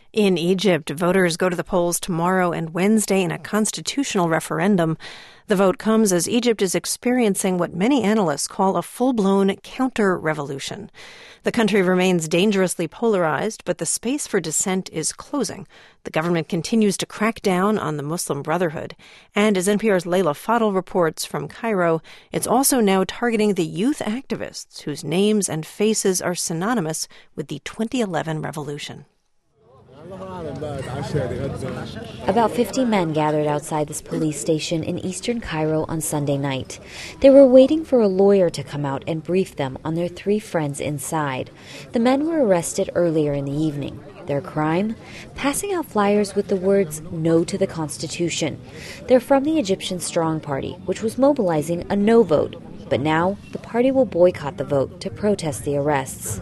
In Egypt, voters go to the polls tomorrow and Wednesday in a constitutional referendum. The vote comes as Egypt is experiencing what many analysts call a full-blown counter-revolution. The country remains dangerously polarized, but the space for dissent is closing. The government continues to crack down on the Muslim Brotherhood. And as NPR's Leila Fadel reports from Cairo, it's also now targeting the youth activists whose names and faces are synonymous with the 2011 revolution. About 50 men gathered outside this police station in eastern Cairo on Sunday night. They were waiting for a lawyer to come out and brief them on their three friends inside. The men were arrested earlier in the evening. Their crime? Passing out flyers with the words, "No to the Constitution." They're from the Egyptian Strong Party, which was mobilizing a no vote. But now, the party will boycott the vote to protest the arrests.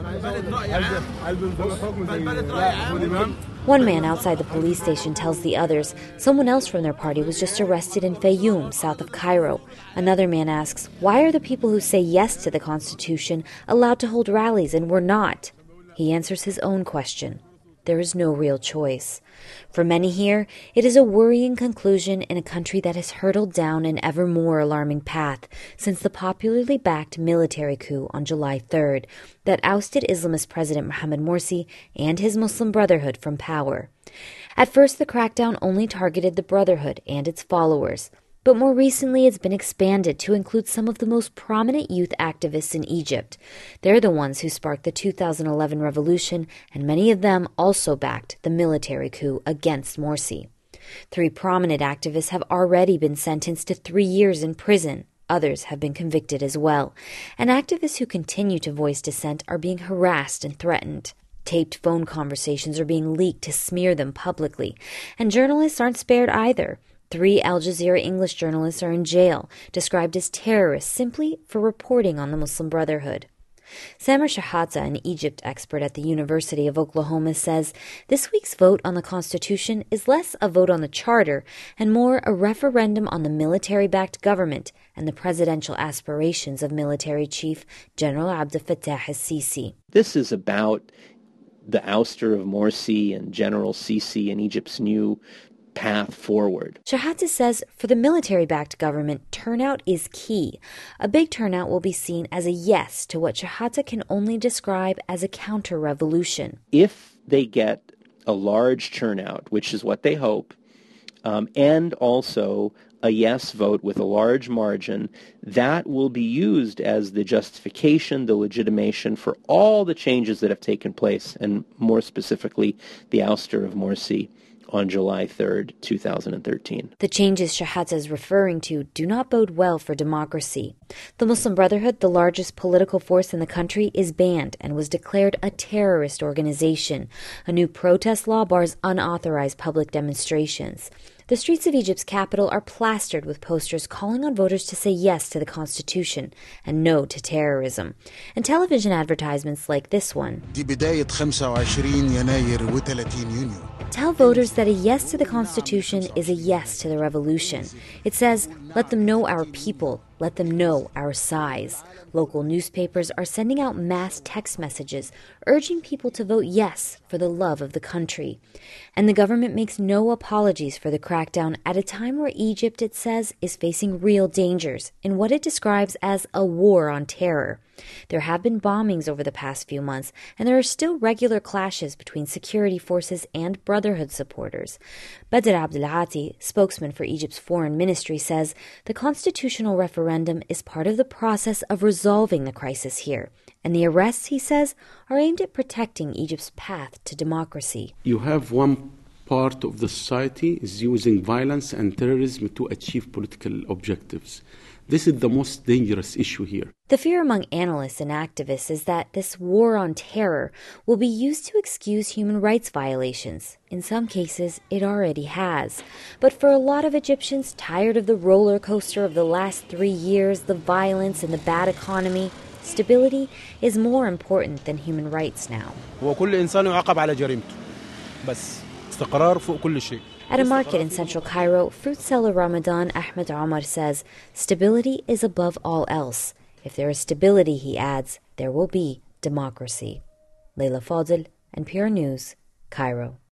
One man outside the police station tells the others someone else from their party was just arrested in Fayoum, south of Cairo. Another man asks, why are the people who say yes to the Constitution allowed to hold rallies and we're not? He answers his own question. There is no real choice. For many here, it is a worrying conclusion in a country that has hurtled down an ever more alarming path since the popularly backed military coup on July 3rd that ousted Islamist President Mohamed Morsi and his Muslim Brotherhood from power. At first, the crackdown only targeted the Brotherhood and its followers. But more recently, it's been expanded to include some of the most prominent youth activists in Egypt. They're the ones who sparked the 2011 revolution, and many of them also backed the military coup against Morsi. 3 prominent activists have already been sentenced to 3 years in prison. Others have been convicted as well. And activists who continue to voice dissent are being harassed and threatened. Taped phone conversations are being leaked to smear them publicly. And journalists aren't spared either. 3 Al Jazeera English journalists are in jail, described as terrorists simply for reporting on the Muslim Brotherhood. Samer Shahata, an Egypt expert at the University of Oklahoma, says this week's vote on the Constitution is less a vote on the charter and more a referendum on the military-backed government and the presidential aspirations of military chief General Abdel Fattah al-Sisi. This is about the ouster of Morsi and General Sisi and Egypt's new path forward. Shahata says for the military-backed government, turnout is key. A big turnout will be seen as a yes to what Shahata can only describe as a counter-revolution. If they get a large turnout, which is what they hope, and also a yes vote with a large margin, that will be used as the justification, the legitimation for all the changes that have taken place, and more specifically, the ouster of Morsi on July 3rd, 2013. The changes Shahata is referring to do not bode well for democracy. The Muslim Brotherhood, the largest political force in the country, is banned and was declared a terrorist organization. A new protest law bars unauthorized public demonstrations. The streets of Egypt's capital are plastered with posters calling on voters to say yes to the Constitution and no to terrorism. And television advertisements like this one tell voters that a yes to the Constitution is a yes to the revolution. It says, let them know our people, let them know our size. Local newspapers are sending out mass text messages urging people to vote yes for the love of the country. And the government makes no apologies for the crackdown at a time where Egypt, it says, is facing real dangers in what it describes as a war on terror. There have been bombings over the past few months, and there are still regular clashes between security forces and Brotherhood supporters. Badr Abdelati, spokesman for Egypt's foreign ministry, says the constitutional referendum is part of the process of resolving the crisis here. And the arrests, he says, are aimed at protecting Egypt's path to democracy. You have one part of the society is using violence and terrorism to achieve political objectives. This is the most dangerous issue here. The fear among analysts and activists is that this war on terror will be used to excuse human rights violations. In some cases, it already has. But for a lot of Egyptians tired of the roller coaster of the last 3 years, the violence and the bad economy, stability is more important than human rights now. At a market in central Cairo, fruit seller Ramadan Ahmed Omar says, stability is above all else. If there is stability, he adds, there will be democracy. Leila Fadel, NPR News, Cairo.